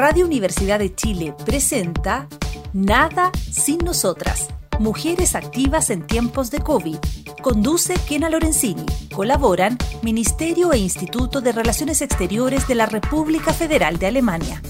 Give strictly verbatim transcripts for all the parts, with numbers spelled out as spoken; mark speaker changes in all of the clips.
Speaker 1: Radio Universidad de Chile presenta Nada sin nosotras. Mujeres activas en tiempos de COVID. Conduce Kena Lorenzini. Colaboran Ministerio e Instituto de Relaciones Exteriores de la República Federal de Alemania.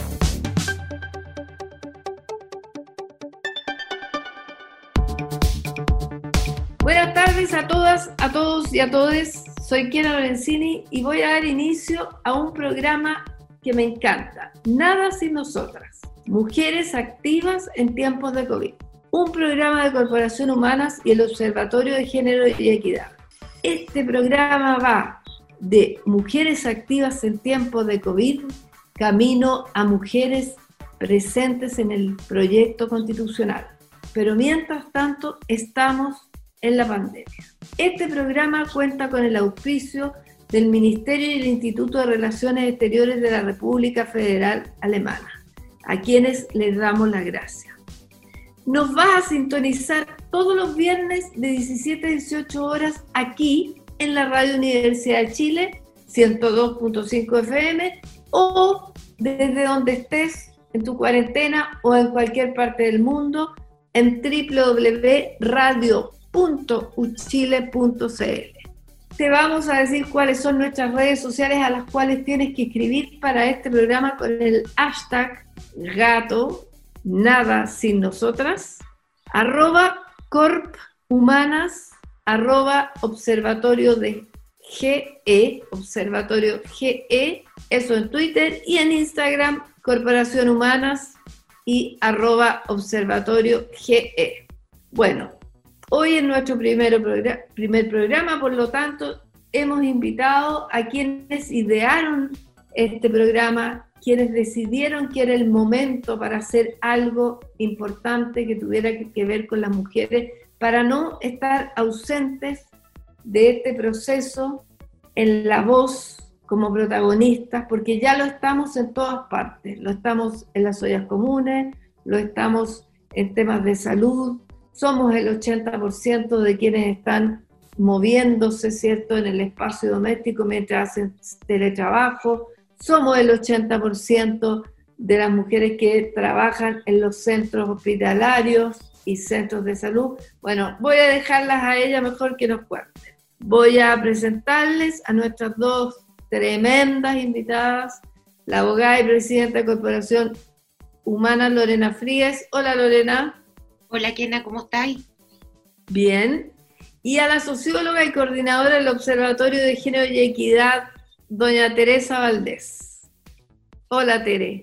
Speaker 2: Buenas tardes a todas, a todos y a todes. Soy Kena Lorenzini y voy a dar inicio a un programa que me encanta. Nada sin nosotras. Mujeres activas en tiempos de COVID. Un programa de Corporación Humanas y el Observatorio de Género y Equidad. Este programa va de mujeres activas en tiempos de COVID, camino a mujeres presentes en el proyecto constitucional. Pero mientras tanto, estamos en la pandemia. Este programa cuenta con el auspicio del Ministerio y el Instituto de Relaciones Exteriores de la República Federal Alemana, a quienes les damos las gracias. Nos vas a sintonizar todos los viernes de diecisiete a dieciocho horas aquí en la Radio Universidad de Chile, ciento dos punto cinco F M, o desde donde estés, en tu cuarentena o en cualquier parte del mundo, en doble u doble u doble u punto radio punto u chile punto c l. Te vamos a decir cuáles son nuestras redes sociales a las cuales tienes que escribir para este programa con el hashtag gato, nada sin nosotras, arroba corphumanas, arroba observatorio de GE, observatorio GE, eso en Twitter, y en Instagram, Corporación Humanas y arroba observatorio GE. Bueno, hoy en nuestro primer, programa, primer programa, por lo tanto, hemos invitado a quienes idearon este programa, quienes decidieron que era el momento para hacer algo importante que tuviera que ver con las mujeres, para no estar ausentes de este proceso en la voz como protagonistas, porque ya lo estamos en todas partes, lo estamos en las ollas comunes, lo estamos en temas de salud. Somos el ochenta por ciento de quienes están moviéndose, ¿cierto?, en el espacio doméstico mientras hacen teletrabajo. Somos el ochenta por ciento de las mujeres que trabajan en los centros hospitalarios y centros de salud. Bueno, voy a dejarlas a ellas mejor que nos cuenten. Voy a presentarles a nuestras dos tremendas invitadas, la abogada y presidenta de Corporación Humana, Lorena Fríes. Hola, Lorena.
Speaker 3: Hola, Kena, ¿cómo estáis?
Speaker 2: Bien. Y a la socióloga y coordinadora del Observatorio de Género y Equidad, doña Teresa Valdés. Hola, Tere.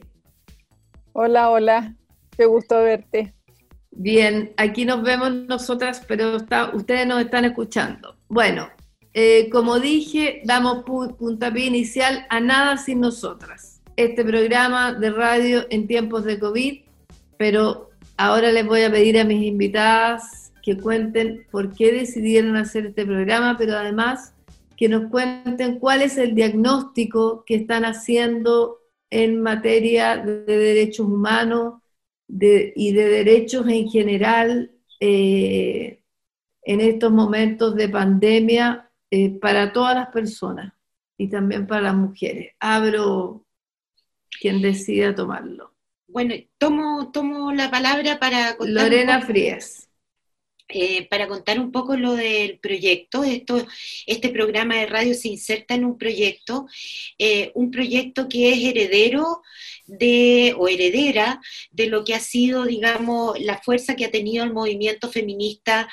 Speaker 4: Hola, hola. Qué gusto verte.
Speaker 2: Bien, aquí nos vemos nosotras, pero está, ustedes nos están escuchando. Bueno, eh, como dije, damos pu- puntapié inicial a Nada sin nosotras. Este programa de radio en tiempos de COVID, pero ahora les voy a pedir a mis invitadas que cuenten por qué decidieron hacer este programa, pero además que nos cuenten cuál es el diagnóstico que están haciendo en materia de derechos humanos de, y de derechos en general eh, en estos momentos de pandemia eh, para todas las personas y también para las mujeres. Abro quien decida tomarlo.
Speaker 3: Bueno, tomo, tomo la palabra para contar
Speaker 2: Lorena
Speaker 3: un poco,
Speaker 2: Fríes.
Speaker 3: eh, para contar un poco lo del proyecto. Esto, este programa de radio se inserta en un proyecto, eh, un proyecto que es heredero de, o heredera de lo que ha sido, digamos, la fuerza que ha tenido el movimiento feminista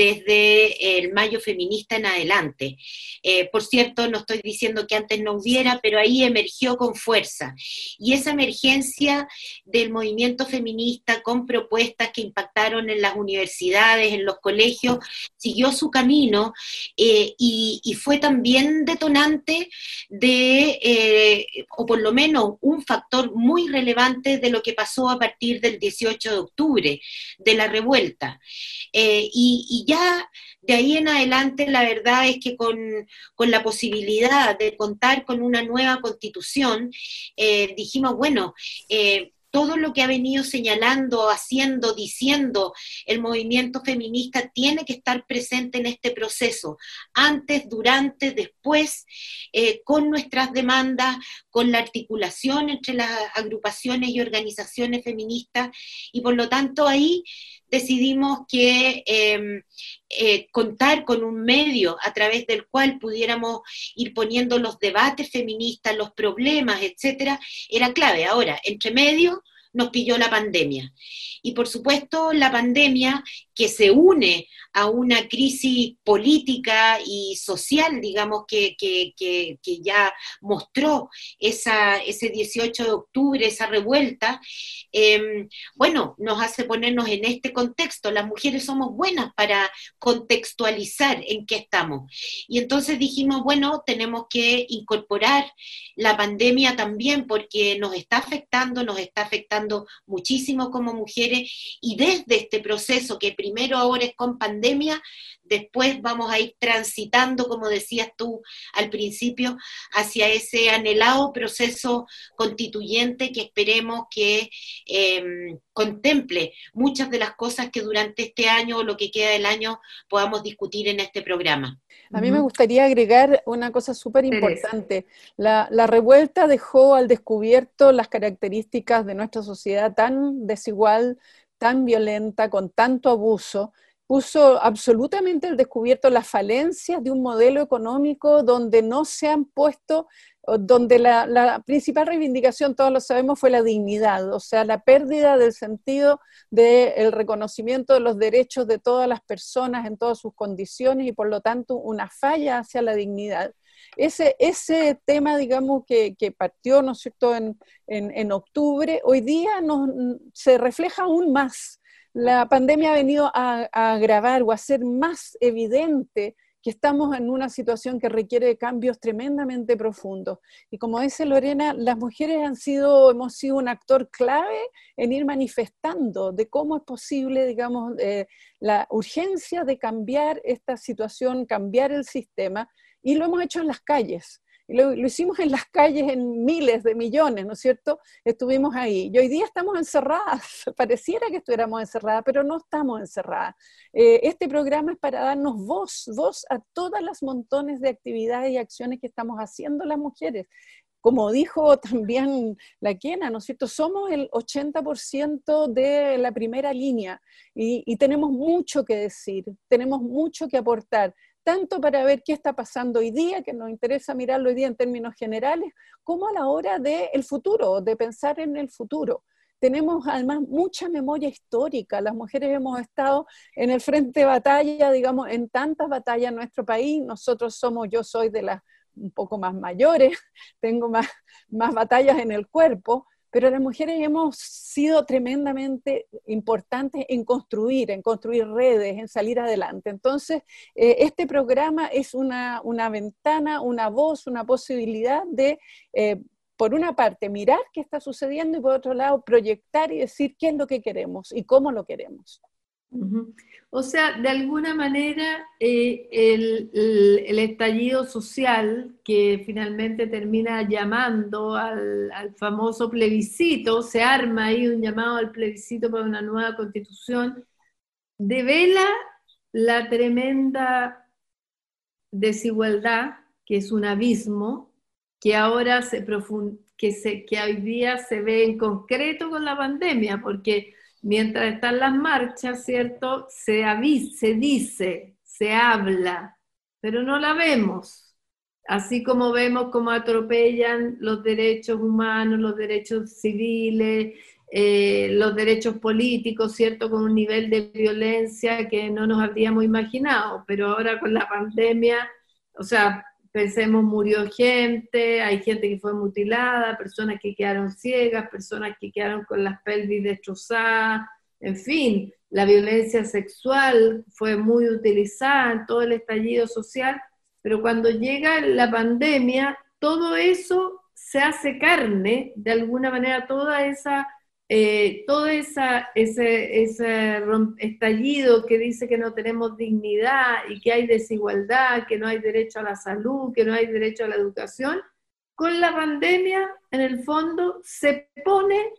Speaker 3: desde el Mayo Feminista en adelante. Eh, por cierto, no estoy diciendo que antes no hubiera, pero ahí emergió con fuerza. Y esa emergencia del movimiento feminista con propuestas que impactaron en las universidades, en los colegios, siguió su camino eh, y, y fue también detonante de, eh, o por lo menos un factor muy relevante de lo que pasó a partir del dieciocho de octubre, de la revuelta. Eh, y, y ya de ahí en adelante la verdad es que con, con la posibilidad de contar con una nueva constitución, eh, dijimos, bueno, eh, todo lo que ha venido señalando, haciendo, diciendo el movimiento feminista tiene que estar presente en este proceso, antes, durante, después, eh, con nuestras demandas, con la articulación entre las agrupaciones y organizaciones feministas, y por lo tanto ahí decidimos que eh, eh, contar con un medio a través del cual pudiéramos ir poniendo los debates feministas, los problemas, etcétera, era clave. Ahora, entre medio nos pilló la pandemia. Y por supuesto la pandemia, que se une a una crisis política y social, digamos, que, que, que, que ya mostró esa, ese dieciocho de octubre, esa revuelta, eh, bueno, nos hace ponernos en este contexto. Las mujeres somos buenas para contextualizar en qué estamos. Y entonces dijimos, bueno, tenemos que incorporar la pandemia también porque nos está afectando, nos está afectando muchísimo como mujeres, y desde este proceso que primero ahora es con pandemia, después vamos a ir transitando, como decías tú al principio, hacia ese anhelado proceso constituyente que esperemos que eh, contemple muchas de las cosas que durante este año o lo que queda del año podamos discutir en este programa.
Speaker 4: A mí me gustaría agregar una cosa súper importante. La, la revuelta dejó al descubierto las características de nuestra sociedad tan desigual, tan violenta, con tanto abuso. Puso absolutamente al descubierto las falencias de un modelo económico donde no se han puesto, donde la, la principal reivindicación, todos lo sabemos, fue la dignidad, o sea, la pérdida del sentido del reconocimiento de los derechos de todas las personas en todas sus condiciones y por lo tanto una falla hacia la dignidad. Ese, ese tema, digamos, que, que partió, ¿no es cierto?, en, en, en octubre, hoy día nos, se refleja aún más. La pandemia ha venido a, a agravar o a hacer más evidente que estamos en una situación que requiere cambios tremendamente profundos. Y como dice Lorena, las mujeres han sido, hemos sido un actor clave en ir manifestando de cómo es posible, digamos, eh, la urgencia de cambiar esta situación, cambiar el sistema, y lo hemos hecho en las calles. Lo, lo hicimos en las calles en miles de millones, ¿no es cierto? Estuvimos ahí. Y hoy día estamos encerradas. Pareciera que estuviéramos encerradas, pero no estamos encerradas. Eh, este programa es para darnos voz, voz a todas las montones de actividades y acciones que estamos haciendo las mujeres. Como dijo también la Kena, ¿no es cierto? Somos el ochenta por ciento de la primera línea y, y tenemos mucho que decir, tenemos mucho que aportar, tanto para ver qué está pasando hoy día, que nos interesa mirarlo hoy día en términos generales, como a la hora del futuro, de pensar en el futuro. Tenemos además mucha memoria histórica, las mujeres hemos estado en el frente de batalla, digamos, en tantas batallas en nuestro país. Nosotros somos, yo soy de las un poco más mayores, tengo más, más batallas en el cuerpo, pero las mujeres hemos sido tremendamente importantes en construir, en construir redes, en salir adelante. Entonces, eh, este programa es una, una ventana, una voz, una posibilidad de, eh, por una parte, mirar qué está sucediendo y por otro lado, proyectar y decir qué es lo que queremos y cómo lo queremos.
Speaker 2: Uh-huh. O sea, de alguna manera eh, el, el, el estallido social que finalmente termina llamando al, al famoso plebiscito, se arma ahí un llamado al plebiscito para una nueva constitución, devela la tremenda desigualdad, que es un abismo, que ahora se profund- que, se, que hoy día se ve en concreto con la pandemia, porque mientras están las marchas, ¿cierto? Se avisa, se dice, se habla, pero no la vemos. Así como vemos cómo atropellan los derechos humanos, los derechos civiles, eh, los derechos políticos, ¿cierto? Con un nivel de violencia que no nos habríamos imaginado. Pero ahora con la pandemia, o sea, pensemos, murió gente, hay gente que fue mutilada, personas que quedaron ciegas, personas que quedaron con las pelvis destrozadas, en fin, la violencia sexual fue muy utilizada en todo el estallido social, pero cuando llega la pandemia, todo eso se hace carne, de alguna manera toda esa... Eh, todo esa, ese, ese estallido que dice que no tenemos dignidad y que hay desigualdad, que no hay derecho a la salud, que no hay derecho a la educación, con la pandemia, en el fondo, se pone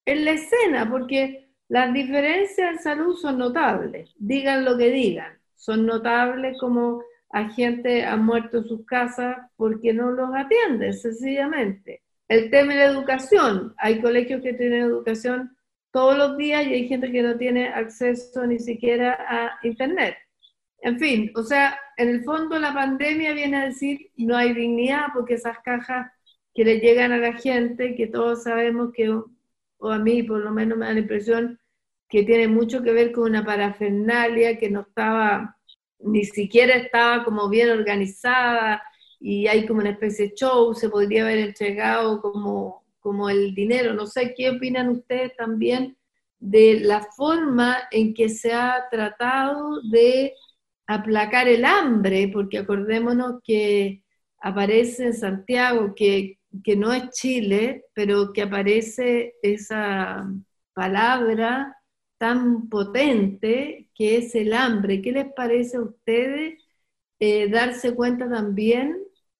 Speaker 2: en la escena, porque las diferencias en salud son notables, digan lo que digan, son notables como a gente ha muerto en sus casas porque no los atienden, sencillamente. El tema de la educación, hay colegios que tienen educación todos los días y hay gente que no tiene acceso ni siquiera a internet. En fin, o sea, en el fondo la pandemia viene a decir no hay dignidad porque esas cajas que le llegan a la gente, que todos sabemos que, o a mí por lo menos me da la impresión que tiene mucho que ver con una parafernalia que no estaba, ni siquiera estaba como bien organizada, y hay como una especie de show, se podría haber entregado como, como el dinero. No sé, ¿qué opinan ustedes también de la forma en que se ha tratado de aplacar el hambre? Porque acordémonos que aparece en Santiago, que, que no es Chile, pero que aparece esa palabra tan potente que es el hambre. ¿Qué les parece a ustedes eh, darse cuenta también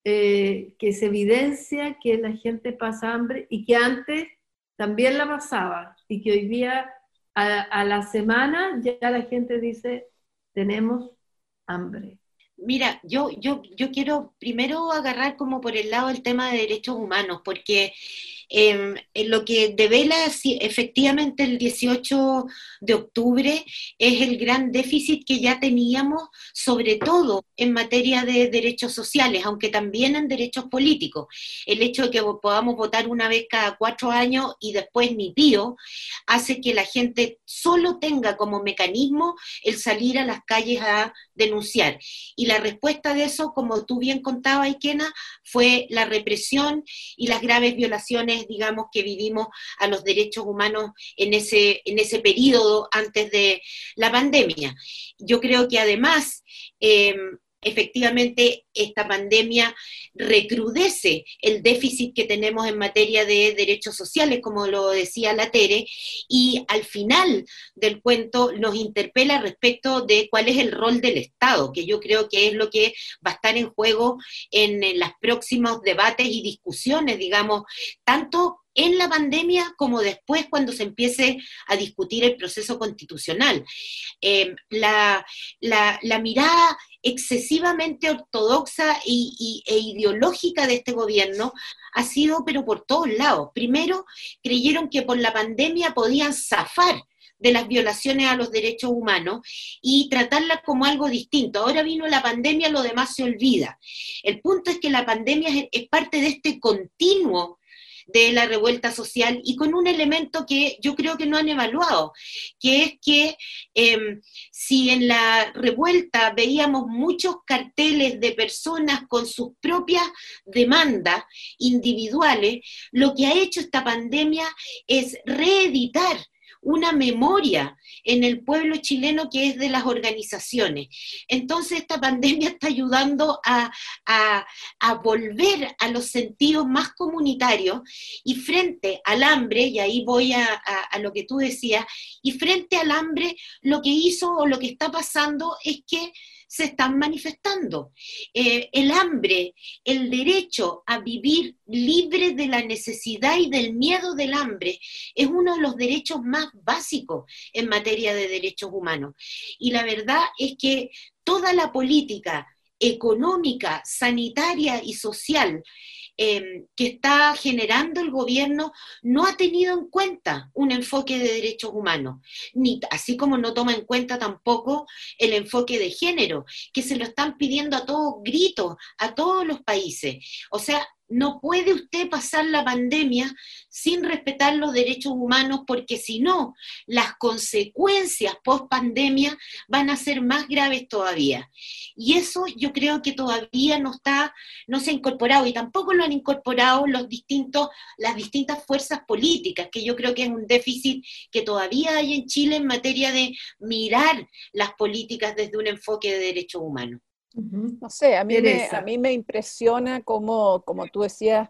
Speaker 2: eh, que se evidencia que la gente pasa hambre y que antes también la pasaba y que hoy día a, a la semana ya la gente dice tenemos hambre?
Speaker 3: Mira, yo, yo, yo quiero primero agarrar como por el lado el tema de derechos humanos, porque eh, lo que devela si, efectivamente el dieciocho de octubre es el gran déficit que ya teníamos, sobre todo en materia de derechos sociales, aunque también en derechos políticos. El hecho de que podamos votar una vez cada cuatro años y después ni pío, hace que la gente solo tenga como mecanismo el salir a las calles a denunciar. Y la respuesta de eso, como tú bien contabas, Ikena, fue la represión y las graves violaciones, digamos, que vivimos a los derechos humanos en ese, en ese periodo antes de la pandemia. Yo creo que además, eh, efectivamente, esta pandemia recrudece el déficit que tenemos en materia de derechos sociales, como lo decía la Tere, y al final del cuento nos interpela respecto de cuál es el rol del Estado, que yo creo que es lo que va a estar en juego en, en los próximos debates y discusiones, digamos, tanto en la pandemia como después cuando se empiece a discutir el proceso constitucional. Eh, la, la, la mirada excesivamente ortodoxa y, y, e ideológica de este gobierno ha sido, pero por todos lados. Primero, creyeron que por la pandemia podían zafar de las violaciones a los derechos humanos y tratarlas como algo distinto. Ahora vino la pandemia, lo demás se olvida. El punto es que la pandemia es, es parte de este continuo de la revuelta social y con un elemento que yo creo que no han evaluado, que es que eh, si en la revuelta veíamos muchos carteles de personas con sus propias demandas individuales, lo que ha hecho esta pandemia es reeditar una memoria en el pueblo chileno que es de las organizaciones. Entonces esta pandemia está ayudando a, a, a volver a los sentidos más comunitarios y frente al hambre, y ahí voy a, a, a lo que tú decías, y frente al hambre lo que hizo o lo que está pasando es que se están manifestando. Eh, el hambre, el derecho a vivir libre de la necesidad y del miedo del hambre, es uno de los derechos más básicos en materia de derechos humanos. Y la verdad es que toda la política económica, sanitaria y social Eh, que está generando el gobierno no ha tenido en cuenta un enfoque de derechos humanos, ni, así como no toma en cuenta tampoco el enfoque de género, que se lo están pidiendo a todos gritos, a todos los países. O sea, no puede usted pasar la pandemia sin respetar los derechos humanos, porque si no, las consecuencias post pandemia van a ser más graves todavía. Y eso yo creo que todavía no está, no se ha incorporado, y tampoco lo han incorporado los distintos, las distintas fuerzas políticas, que yo creo que es un déficit que todavía hay en Chile en materia de mirar las políticas desde un enfoque de derechos humanos.
Speaker 4: No sé, a mí, me, a mí me impresiona cómo, como tú decías,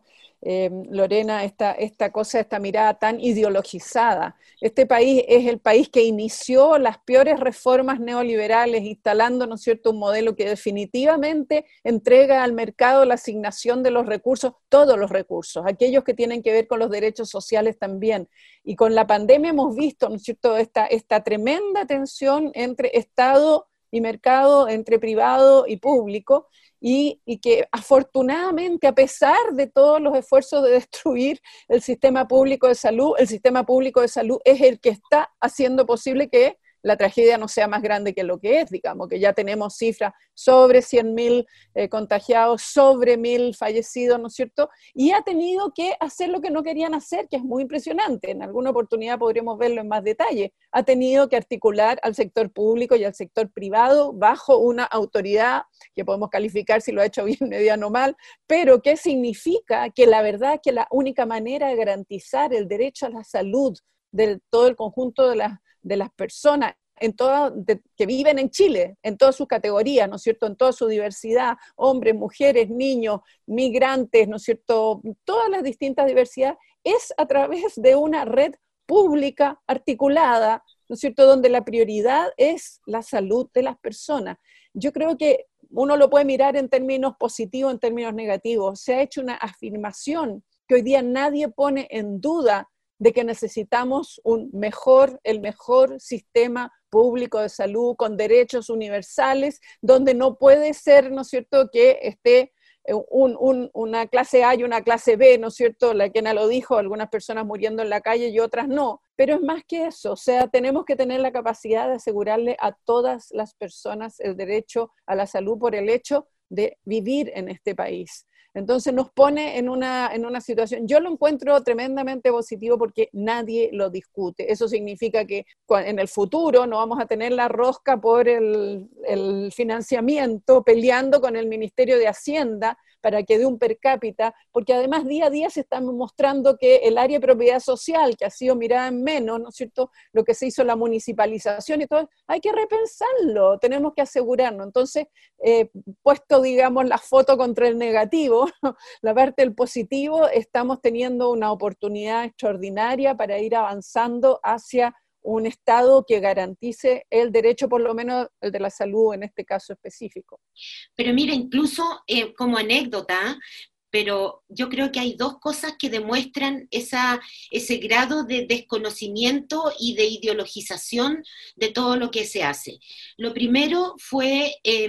Speaker 4: eh, Lorena, esta, esta cosa, esta mirada tan ideologizada. Este país es el país que inició las peores reformas neoliberales, instalando, ¿no es cierto?, un modelo que definitivamente entrega al mercado la asignación de los recursos, todos los recursos, aquellos que tienen que ver con los derechos sociales también. Y con la pandemia hemos visto, ¿no es cierto?, esta, esta tremenda tensión entre Estado y mercado, entre privado y público, y, y que afortunadamente, a pesar de todos los esfuerzos de destruir el sistema público de salud, el sistema público de salud es el que está haciendo posible que la tragedia no sea más grande que lo que es, digamos, que ya tenemos cifras sobre cien mil eh, contagiados, sobre mil fallecidos, ¿no es cierto? Y ha tenido que hacer lo que no querían hacer, que es muy impresionante. En alguna oportunidad podremos verlo en más detalle. Ha tenido que articular al sector público y al sector privado bajo una autoridad que podemos calificar si lo ha hecho bien, mediano o mal, pero que significa que la verdad es que la única manera de garantizar el derecho a la salud de todo el conjunto de las de las personas en toda, de, que viven en Chile, en todas sus categorías, ¿no es cierto?, en toda su diversidad, hombres, mujeres, niños, migrantes, ¿no es cierto?, todas las distintas diversidades, es a través de una red pública articulada, ¿no es cierto?, donde la prioridad es la salud de las personas. Yo creo que uno lo puede mirar en términos positivos, en términos negativos. Se ha hecho una afirmación que hoy día nadie pone en duda de que necesitamos un mejor, el mejor sistema público de salud con derechos universales, donde no puede ser, ¿no es cierto?, que esté un, un, una clase A y una clase B, ¿no es cierto?, la quien lo dijo, algunas personas muriendo en la calle y otras no, pero es más que eso, o sea, tenemos que tener la capacidad de asegurarle a todas las personas el derecho a la salud por el hecho de vivir en este país. Entonces nos pone en una, en una situación, yo lo encuentro tremendamente positivo porque nadie lo discute. Eso significa que en el futuro no vamos a tener la rosca por el, el financiamiento peleando con el Ministerio de Hacienda para que dé un per cápita, porque además día a día se está mostrando que el área de propiedad social, que ha sido mirada en menos, ¿no es cierto?, lo que se hizo la municipalización y todo, hay que repensarlo, tenemos que asegurarnos. Entonces, eh, puesto, digamos, la foto contra el negativo, la parte del positivo, estamos teniendo una oportunidad extraordinaria para ir avanzando hacia un Estado que garantice el derecho, por lo menos el de la salud en este caso específico.
Speaker 3: Pero mira, incluso eh, como anécdota, pero yo creo que hay dos cosas que demuestran esa, ese grado de desconocimiento y de ideologización de todo lo que se hace. Lo primero fue eh,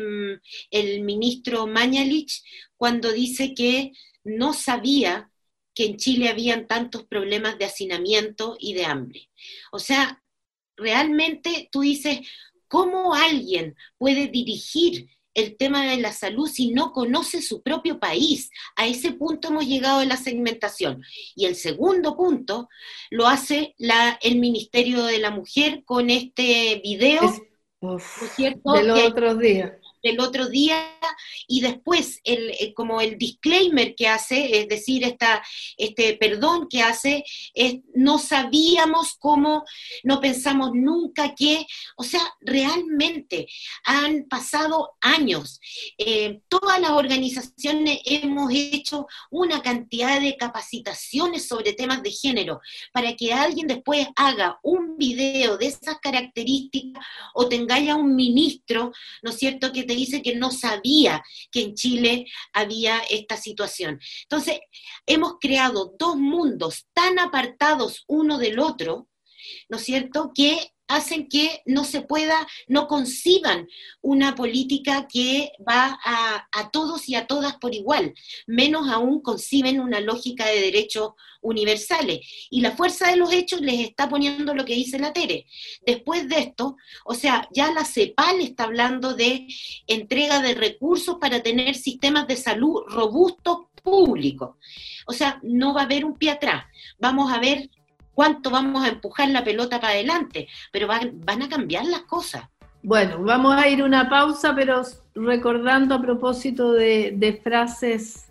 Speaker 3: el ministro Mañalich, cuando dice que no sabía que en Chile habían tantos problemas de hacinamiento y de hambre. O sea, realmente tú dices, ¿cómo alguien puede dirigir el tema de la salud si no conoce su propio país? A ese punto hemos llegado en la segmentación. Y el segundo punto lo hace la, el Ministerio de la Mujer con este video,
Speaker 2: es, uf,
Speaker 3: ¿no es cierto?,
Speaker 2: del otro día.
Speaker 3: del otro día, y después el, el, como el disclaimer que hace, es decir, esta, este perdón que hace, es no sabíamos cómo, no pensamos nunca que, o sea, realmente han pasado años, eh, todas las organizaciones hemos hecho una cantidad de capacitaciones sobre temas de género, para que alguien después haga un video de esas características, o tengáis a un ministro, ¿no es cierto?, que te dice que no sabía que en Chile había esta situación. Entonces, hemos creado dos mundos tan apartados uno del otro, ¿no es cierto?, que hacen que no se pueda, no conciban una política que va a, a todos y a todas por igual, menos aún conciben una lógica de derechos universales. Y la fuerza de los hechos les está poniendo lo que dice la Tere. Después de esto, o sea, ya la CEPAL está hablando de entrega de recursos para tener sistemas de salud robustos públicos. O sea, no va a haber un pie atrás. Vamos a ver cuánto vamos a empujar la pelota para adelante, pero van, van a cambiar las cosas.
Speaker 2: Bueno, vamos a ir a una pausa, pero recordando a propósito de, de frases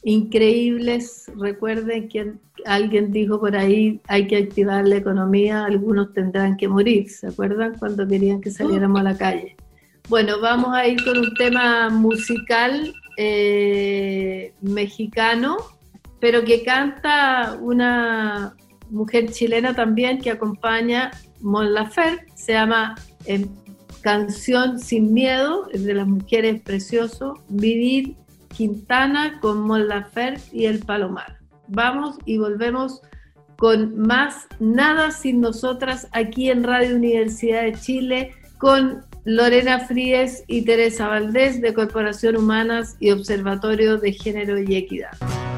Speaker 2: increíbles, recuerden que alguien dijo por ahí, hay que activar la economía, algunos tendrán que morir, ¿se acuerdan? Cuando querían que saliéramos a la calle. Bueno, vamos a ir con un tema musical eh, mexicano, pero que canta una mujer chilena también que acompaña Mon Laferte, se llama eh, Canción Sin Miedo, es de las mujeres precioso, Vivir Quintana con Mon Laferte y El Palomar. Vamos y volvemos con más Nada Sin Nosotras aquí en Radio Universidad de Chile con Lorena Fríes y Teresa Valdés de Corporación Humanas y Observatorio de Género y Equidad.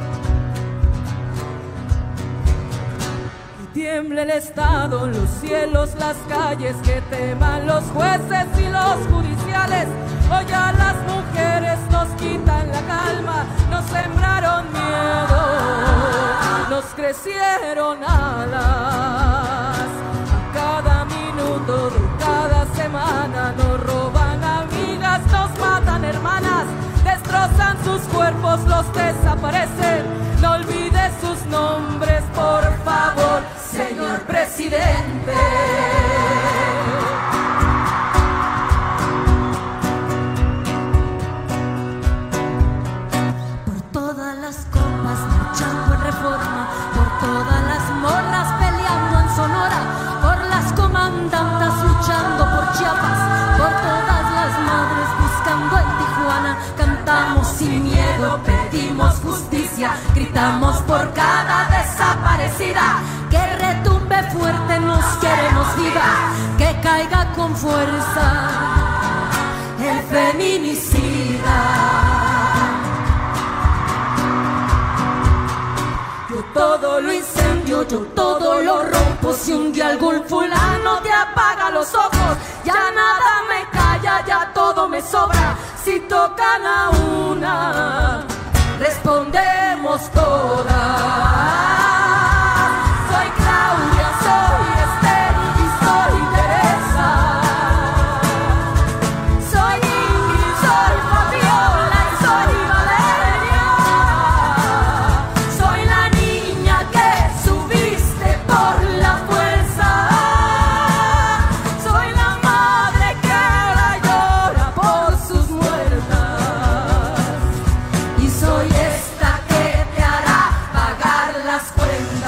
Speaker 5: Tiembla el Estado, los cielos, las calles, que teman los jueces y los judiciales. Hoy a las mujeres nos quitan la calma, nos sembraron miedo, nos crecieron alas. A cada minuto de cada semana nos roban amigas, nos matan hermanas, destrozan sus cuerpos, los desaparecen. No olvides sus nombres, por favor, señor presidente.
Speaker 6: Por todas las copas luchando en Reforma, por todas las morras peleando en Sonora, por las comandantas luchando por Chiapas, por todas las madres buscando en Tijuana. Cantamos sin miedo, pedimos justicia, gritamos por cada desaparecida. Que retumbe fuerte, nos queremos viva, que caiga con fuerza el feminicida. Yo todo lo incendio, yo todo lo rompo. Si un día algún fulano te apaga los ojos, ya nada me calla, ya todo me sobra. Si tocan a una, respondemos todas. Soy Claudia, soy Esther y soy Teresa. Soy Ingrid, soy Fabiola y soy Valeria. Soy la niña que subiste por la fuerza. Soy la madre que ahora llora por sus muertas. Y soy esta que te hará pagar las cuentas.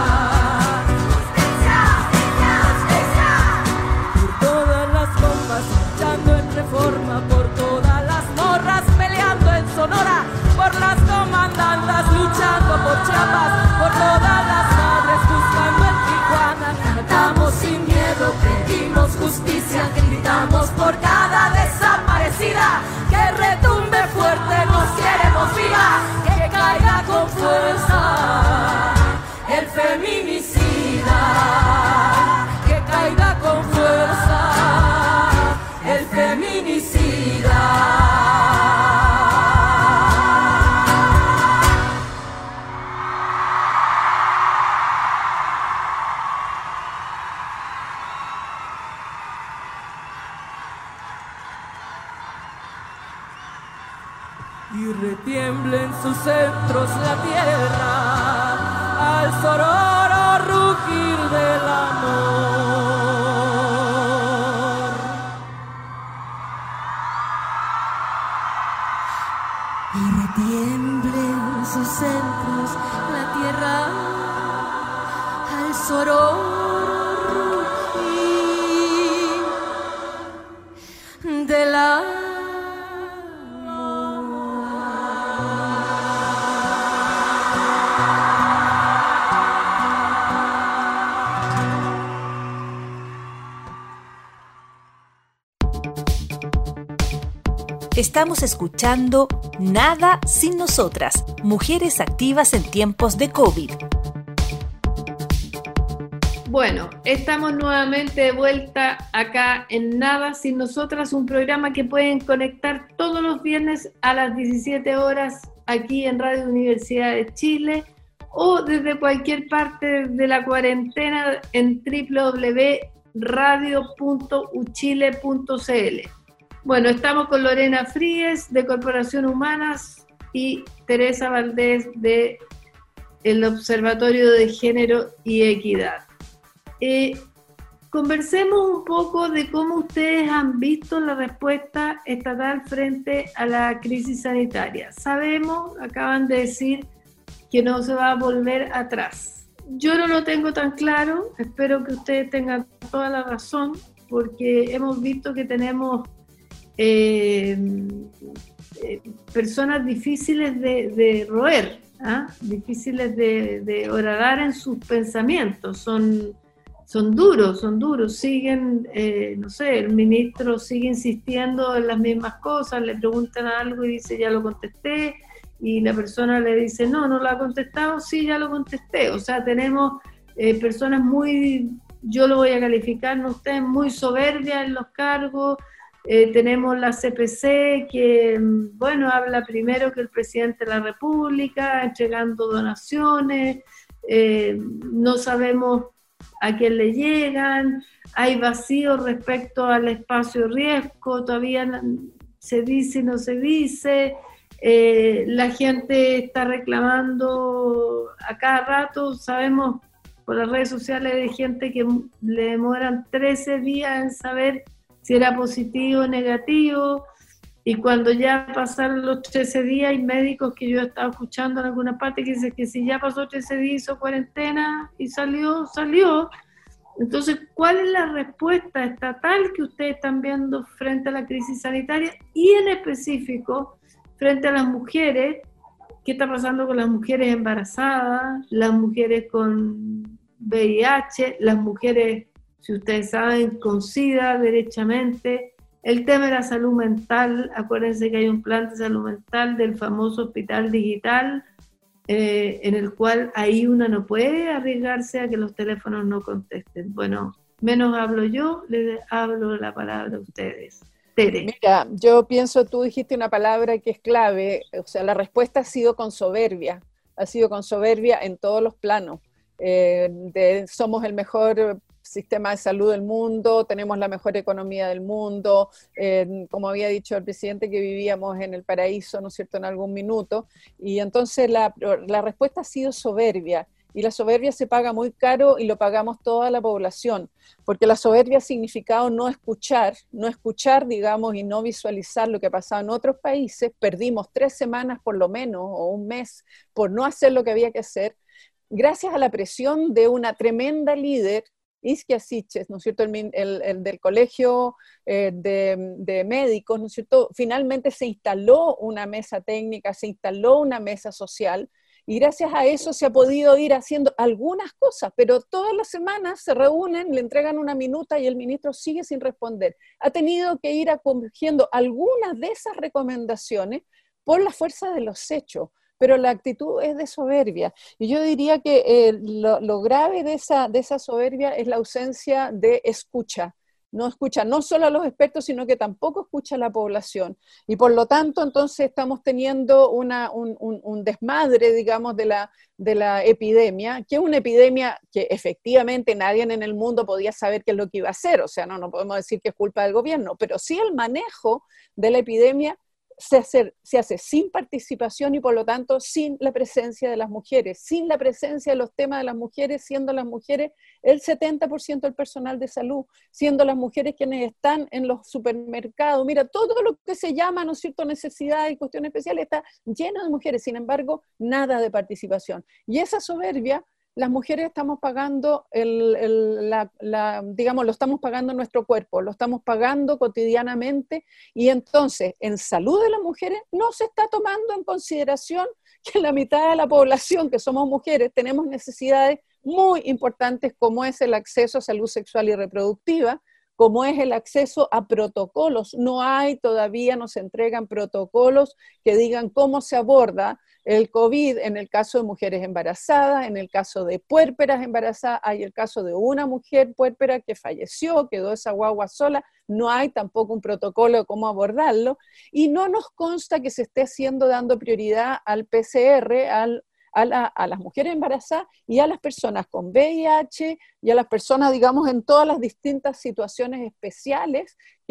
Speaker 6: Por todas las morras peleando en Sonora, por las comandantas luchando por Chiapas, por todas las madres buscando en Tijuana. Cantamos sin miedo, pedimos justicia, gritamos por cada desaparecida. Que retumbe fuerte, nos queremos viva, que caiga con fuerza el feminicida. Que caiga con fuerza el feminicida. Y retiembla en sus centros la tierra al sororo rugir del amor. Y retiemble en sus centros la tierra al sororo rugir del amor.
Speaker 1: Estamos escuchando Nada Sin Nosotras, mujeres activas en tiempos de COVID.
Speaker 2: Bueno, estamos nuevamente de vuelta acá en Nada Sin Nosotras, un programa que pueden conectar todos los viernes a las diecisiete horas aquí en Radio Universidad de Chile o desde cualquier parte de la cuarentena en doble u doble u doble u punto radio punto u chile punto c l. Bueno, estamos con Lorena Fríes de Corporación Humanas y Teresa Valdés de el Observatorio de Género y Equidad. Eh, conversemos un poco de cómo ustedes han visto la respuesta estatal frente a la crisis sanitaria. Sabemos, acaban de decir, que no se va a volver atrás. Yo no lo tengo tan claro, espero que ustedes tengan toda la razón, porque hemos visto que tenemos eh, eh, personas difíciles de, de roer, ¿ah? difíciles de, de horadar en sus pensamientos, son, son duros, son duros, siguen, eh, no sé, el ministro sigue insistiendo en las mismas cosas, le preguntan algo y dice ya lo contesté, y la persona le dice no, no lo ha contestado, sí, ya lo contesté. O sea, tenemos eh, personas muy, yo lo voy a calificar, no ustedes, muy soberbias en los cargos. Eh, tenemos la C P C que, bueno, habla primero que el presidente de la República, entregando donaciones, eh, no sabemos a quién le llegan, hay vacíos respecto al espacio riesgo, todavía se dice y no se dice, eh, la gente está reclamando a cada rato, sabemos por las redes sociales de gente que le demoran trece días en saber si era positivo o negativo, y cuando ya pasaron los trece días, hay médicos que yo he estado escuchando en alguna parte que dicen que si ya pasó trece días, hizo cuarentena y salió, salió. Entonces, ¿cuál es la respuesta estatal que ustedes están viendo frente a la crisis sanitaria y en específico frente a las mujeres? ¿Qué está pasando con las mujeres embarazadas, las mujeres con V I H, las mujeres, si ustedes saben, con SIDA derechamente? El tema de la salud mental, acuérdense que hay un plan de salud mental del famoso hospital digital, eh, en el cual ahí uno no puede arriesgarse a que los teléfonos no contesten. Bueno, menos hablo yo, les hablo la palabra a ustedes. Tere.
Speaker 4: Mira, yo pienso, tú dijiste una palabra que es clave, o sea, la respuesta ha sido con soberbia, ha sido con soberbia en todos los planos. Eh, de, somos el mejor sistema de salud del mundo, tenemos la mejor economía del mundo, eh, como había dicho el presidente, que vivíamos en el paraíso, ¿no es cierto?, en algún minuto, y entonces la, la respuesta ha sido soberbia, y la soberbia se paga muy caro y lo pagamos toda la población, porque la soberbia ha significado no escuchar, no escuchar, digamos, y no visualizar lo que ha pasado en otros países. Perdimos tres semanas por lo menos, o un mes, por no hacer lo que había que hacer, gracias a la presión de una tremenda líder, Isquia Siches, ¿no es cierto?, el, el, el del colegio eh, de, de médicos, ¿no es cierto?, finalmente se instaló una mesa técnica, se instaló una mesa social, y gracias a eso se ha podido ir haciendo algunas cosas, pero todas las semanas se reúnen, le entregan una minuta y el ministro sigue sin responder. Ha tenido que ir acogiendo algunas de esas recomendaciones por la fuerza de los hechos, pero la actitud es de soberbia. Y yo diría que eh, lo, lo grave de esa, de esa soberbia es la ausencia de escucha. No escucha no solo a los expertos, sino que tampoco escucha a la población. Y por lo tanto, entonces estamos teniendo una, un, un, un desmadre, digamos, de la, de la epidemia, que es una epidemia que efectivamente nadie en el mundo podía saber qué es lo que iba a hacer. O sea, no, no podemos decir que es culpa del gobierno, pero sí el manejo de la epidemia Se hace, se hace sin participación y por lo tanto sin la presencia de las mujeres, sin la presencia de los temas de las mujeres, siendo las mujeres el setenta por ciento del personal de salud, siendo las mujeres quienes están en los supermercados. Mira, todo lo que se llama, ¿no es cierto?, necesidades y cuestiones especiales está lleno de mujeres, sin embargo, nada de participación. Y esa soberbia, las mujeres estamos pagando, el, el, la, la, digamos, lo estamos pagando en nuestro cuerpo, lo estamos pagando cotidianamente, y entonces en salud de las mujeres no se está tomando en consideración que la mitad de la población, que somos mujeres, tenemos necesidades muy importantes como es el acceso a salud sexual y reproductiva, como es el acceso a protocolos. No hay todavía, no se entregan protocolos que digan cómo se aborda el COVID en el caso de mujeres embarazadas, en el caso de puérperas embarazadas. Hay el caso de una mujer puérpera que falleció, quedó esa guagua sola, no hay tampoco un protocolo de cómo abordarlo, y no nos consta que se esté haciendo dando prioridad al P C R, al A, la, a las mujeres embarazadas y a las personas con V I H y a las personas, digamos, en todas las distintas situaciones especiales que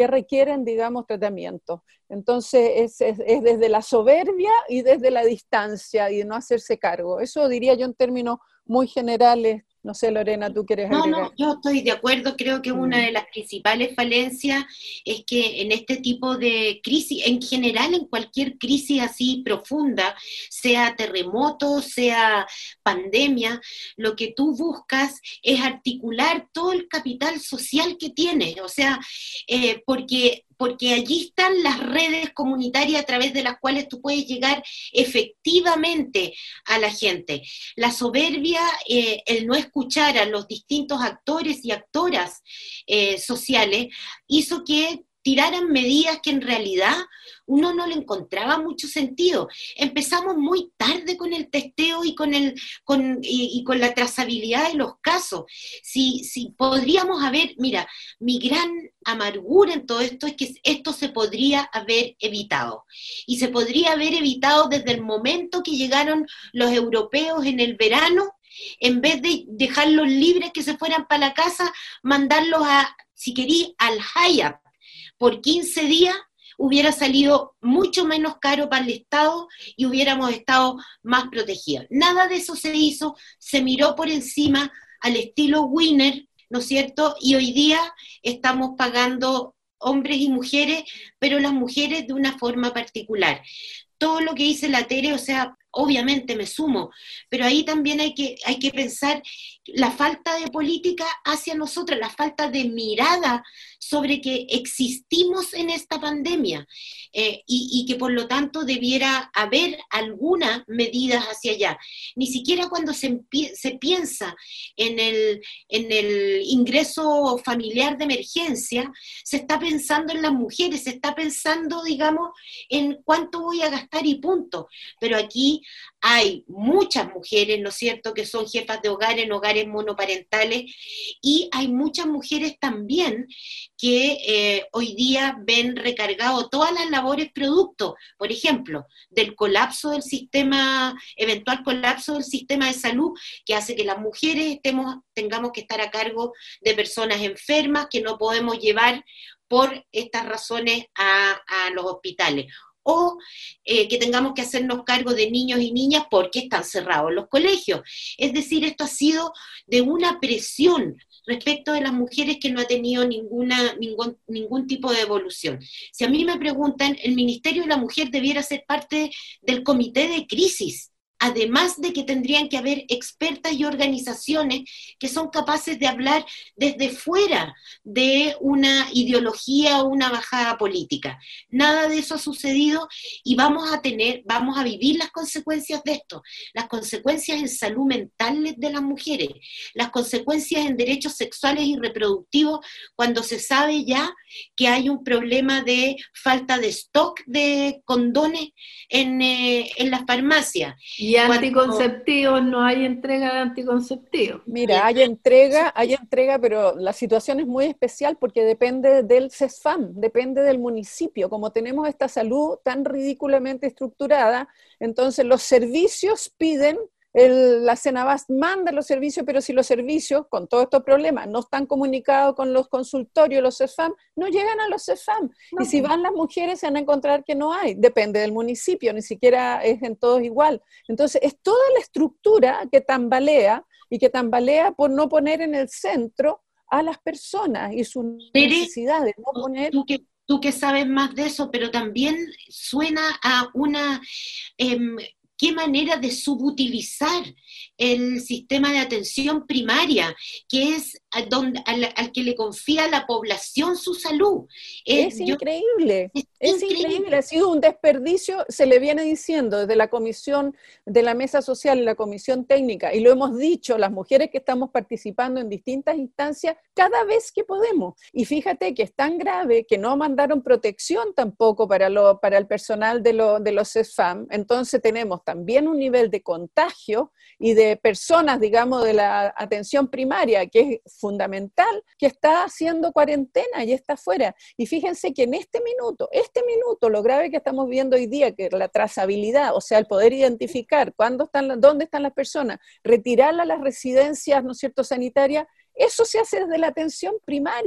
Speaker 4: que requieren, digamos, tratamiento. Entonces, es, es, es desde la soberbia y desde la distancia y de no hacerse cargo. Eso diría yo en términos muy generales. No sé, Lorena, ¿tú quieres agregar?
Speaker 3: No, no, yo estoy de acuerdo. Creo que una de las principales falencias es que en este tipo de crisis, en general en cualquier crisis así profunda, sea terremoto, sea pandemia, lo que tú buscas es articular todo el capital social que tienes, o sea, eh, porque... porque allí están las redes comunitarias a través de las cuales tú puedes llegar efectivamente a la gente. La soberbia, eh, el no escuchar a los distintos actores y actoras eh, sociales, hizo que tiraran medidas que en realidad uno no le encontraba mucho sentido. Empezamos muy tarde con el testeo y con, el, con, y, y con la trazabilidad de los casos. Si, si podríamos haber, mira, mi gran amargura en todo esto es que esto se podría haber evitado. Y se podría haber evitado desde el momento que llegaron los europeos en el verano, en vez de dejarlos libres que se fueran para la casa, mandarlos a, si querí, al Hyatt por quince días, hubiera salido mucho menos caro para el Estado y hubiéramos estado más protegidos. Nada de eso se hizo, se miró por encima al estilo Winner, ¿no es cierto? Y hoy día estamos pagando hombres y mujeres, pero las mujeres de una forma particular. Todo lo que dice la Tere, o sea, obviamente me sumo, pero ahí también hay que, hay que pensar la falta de política hacia nosotros, la falta de mirada sobre que existimos en esta pandemia eh, y, y que por lo tanto debiera haber algunas medidas hacia allá. Ni siquiera cuando se, se piensa en el, en el ingreso familiar de emergencia, se está pensando en las mujeres, se está pensando, digamos, en cuánto voy a gastar y punto. Pero aquí hay muchas mujeres, ¿no es cierto?, que son jefas de hogar en hogares monoparentales, y hay muchas mujeres también que eh, hoy día ven recargado todas las labores producto, por ejemplo, del colapso del sistema, eventual colapso del sistema de salud, que hace que las mujeres estemos, tengamos que estar a cargo de personas enfermas que no podemos llevar por estas razones a, a los hospitales. O eh, que tengamos que hacernos cargo de niños y niñas porque están cerrados los colegios. Es decir, esto ha sido de una presión respecto de las mujeres que no ha tenido ninguna, ningún, ningún tipo de evolución. Si a mí me preguntan, el Ministerio de la Mujer debiera ser parte del comité de crisis, además de que tendrían que haber expertas y organizaciones que son capaces de hablar desde fuera de una ideología o una bajada política. Nada de eso ha sucedido y vamos a tener, vamos a vivir las consecuencias de esto, las consecuencias en salud mental de las mujeres, las consecuencias en derechos sexuales y reproductivos cuando se sabe ya que hay un problema de falta de stock de condones en, eh, en las farmacias.
Speaker 2: Y anticonceptivos, no hay entrega de anticonceptivos.
Speaker 4: Mira, hay entrega, hay entrega, pero la situación es muy especial porque depende del CESFAM, depende del municipio. Como tenemos esta salud tan ridículamente estructurada, entonces los servicios piden, el, la Cenabast manda los servicios, pero si los servicios, con todos estos problemas, no están comunicados con los consultorios, los CESFAM, no llegan a los CESFAM. No. Y si van las mujeres se van a encontrar que no hay, depende del municipio, ni siquiera es en todos igual. Entonces es toda la estructura que tambalea, y que tambalea por no poner en el centro a las personas y sus necesidades, no poner...
Speaker 3: Tú que, tú que sabes más de eso, pero también suena a una... Eh, qué manera de subutilizar el sistema de atención primaria, que es a donde, al, al que le confía a la población su salud.
Speaker 4: Es, es yo, increíble, es, es increíble. increíble, ha sido un desperdicio, se le viene diciendo desde la comisión de la mesa social y la comisión técnica, y lo hemos dicho las mujeres que estamos participando en distintas instancias cada vez que podemos. Y fíjate que es tan grave que no mandaron protección tampoco para, lo, para el personal de, lo, de los CESFAM, entonces tenemos también un nivel de contagio y de personas, digamos, de la atención primaria, que es fundamental, que está haciendo cuarentena y está fuera. Y fíjense que en este minuto, este minuto, lo grave que estamos viendo hoy día, que la trazabilidad, o sea, el poder identificar cuándo están, dónde están las personas, retirarlas a las residencias, ¿no es cierto?, sanitarias, eso se hace desde la atención primaria.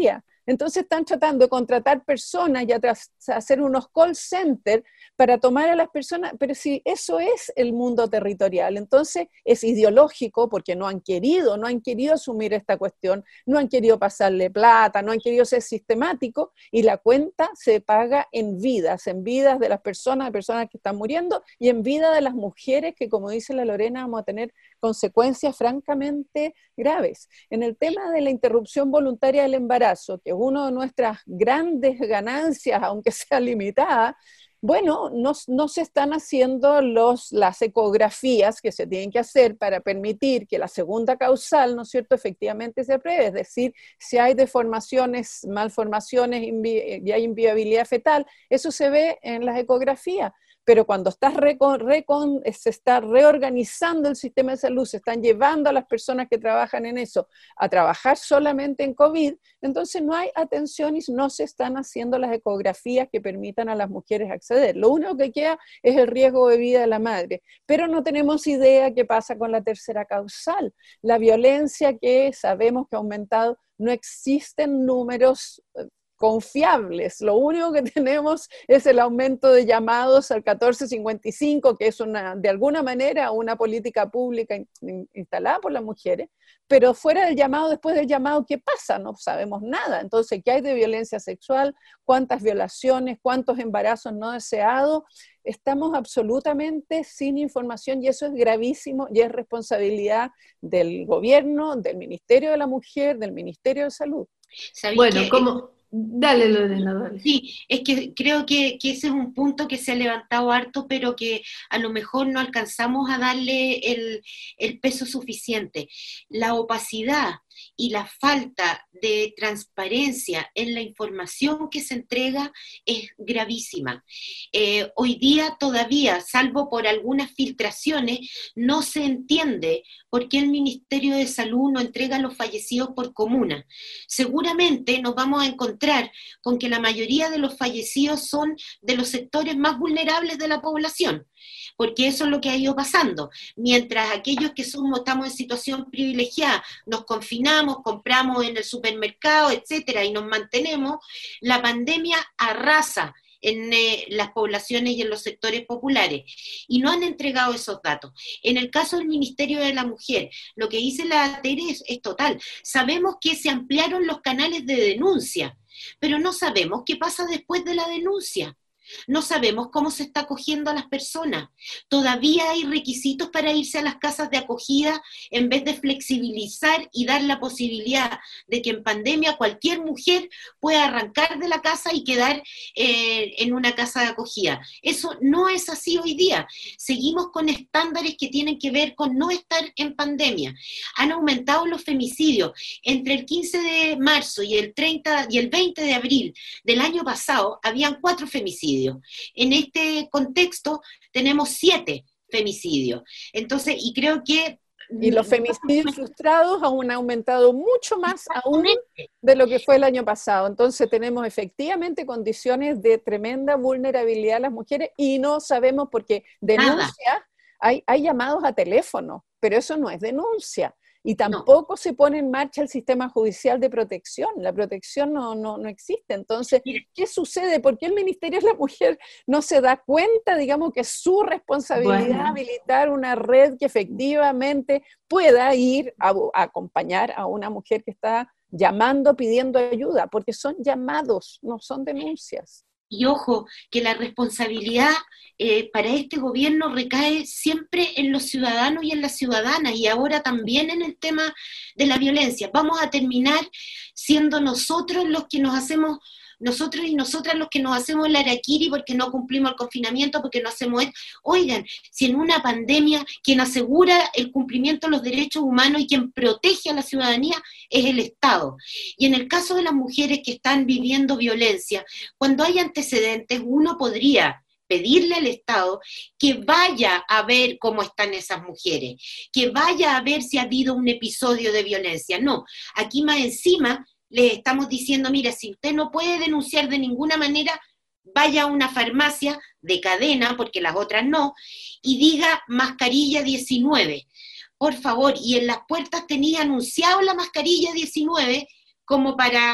Speaker 4: Entonces están tratando de contratar personas y a hacer unos call centers para tomar a las personas, pero si eso es el mundo territorial, entonces es ideológico porque no han querido, no han querido asumir esta cuestión, no han querido pasarle plata, no han querido ser sistemáticos, y la cuenta se paga en vidas, en vidas de las personas, de personas que están muriendo, y en vida de las mujeres que, como dice la Lorena, vamos a tener consecuencias francamente graves. En el tema de la interrupción voluntaria del embarazo, que es una de nuestras grandes ganancias, aunque sea limitada, bueno, no, no se están haciendo los, las ecografías que se tienen que hacer para permitir que la segunda causal, ¿no es cierto?, efectivamente se apruebe, es decir, si hay deformaciones, malformaciones invi- y hay inviabilidad fetal, eso se ve en las ecografías. Pero cuando estás recon, recon, se está reorganizando el sistema de salud, se están llevando a las personas que trabajan en eso a trabajar solamente en COVID, entonces no hay atención y no se están haciendo las ecografías que permitan a las mujeres acceder. Lo único que queda es el riesgo de vida de la madre, pero no tenemos idea qué pasa con la tercera causal. La violencia que sabemos que ha aumentado, no existen números confiables. Lo único que tenemos es el aumento de llamados al catorce cincuenta y cinco, que es una, de alguna manera una política pública in, in, instalada por las mujeres, pero fuera del llamado, después del llamado, ¿qué pasa? No sabemos nada. Entonces, ¿qué hay de violencia sexual? ¿Cuántas violaciones? ¿Cuántos embarazos no deseados? Estamos absolutamente sin información y eso es gravísimo y es responsabilidad del gobierno, del Ministerio de la Mujer, del Ministerio de Salud.
Speaker 2: Bueno, que, ¿cómo? Dale, Lorena, dale.
Speaker 3: Sí, es que creo que, que ese es un punto que se ha levantado harto, pero que a lo mejor no alcanzamos a darle el, el peso suficiente. La opacidad y la falta de transparencia en la información que se entrega es gravísima. Eh, hoy día todavía, salvo por algunas filtraciones, no se entiende por qué el Ministerio de Salud no entrega a los fallecidos por comuna. Seguramente nos vamos a encontrar con que la mayoría de los fallecidos son de los sectores más vulnerables de la población, porque eso es lo que ha ido pasando. Mientras aquellos que somos, estamos en situación privilegiada, nos confinamos, compramos en el supermercado, etcétera, y nos mantenemos, la pandemia arrasa en eh, las poblaciones y en los sectores populares, y no han entregado esos datos. En el caso del Ministerio de la Mujer, lo que dice la Tere es, es total. Sabemos que se ampliaron los canales de denuncia, pero no sabemos qué pasa después de la denuncia. No sabemos cómo se está acogiendo a las personas. Todavía hay requisitos para irse a las casas de acogida en vez de flexibilizar y dar la posibilidad de que en pandemia cualquier mujer pueda arrancar de la casa y quedar eh, en una casa de acogida. Eso no es así hoy día. Seguimos con estándares que tienen que ver con no estar en pandemia. Han aumentado los femicidios. Entre el quince de marzo y el treinta y el veinte de abril del año pasado habían cuatro femicidios. En este contexto tenemos siete femicidios. Entonces, y creo que...
Speaker 4: Y los femicidios frustrados aún han aumentado mucho más aún de lo que fue el año pasado. Entonces tenemos efectivamente condiciones de tremenda vulnerabilidad a las mujeres y no sabemos porque denuncias, hay, hay llamados a teléfono, pero eso no es denuncia. Y tampoco no se pone en marcha el sistema judicial de protección. La protección no, no, no existe. Entonces, ¿qué sucede? ¿Por qué el Ministerio de la Mujer no se da cuenta, digamos, que es su responsabilidad bueno. habilitar una red que efectivamente pueda ir a, a acompañar a una mujer que está llamando, pidiendo ayuda? Porque son llamados, no son denuncias.
Speaker 3: Y ojo, que la responsabilidad eh, para este gobierno recae siempre en los ciudadanos y en las ciudadanas, y ahora también en el tema de la violencia. Vamos a terminar siendo nosotros los que nos hacemos, nosotros y nosotras los que nos hacemos el harakiri porque no cumplimos el confinamiento, porque no hacemos esto. Oigan, si en una pandemia quien asegura el cumplimiento de los derechos humanos y quien protege a la ciudadanía es el Estado. Y en el caso de las mujeres que están viviendo violencia, cuando hay antecedentes, uno podría pedirle al Estado que vaya a ver cómo están esas mujeres, que vaya a ver si ha habido un episodio de violencia. No, aquí más encima les estamos diciendo, mira, si usted no puede denunciar de ninguna manera, vaya a una farmacia de cadena, porque las otras no, y diga mascarilla diecinueve. Por favor, y en las puertas tenía anunciado la mascarilla diecinueve como para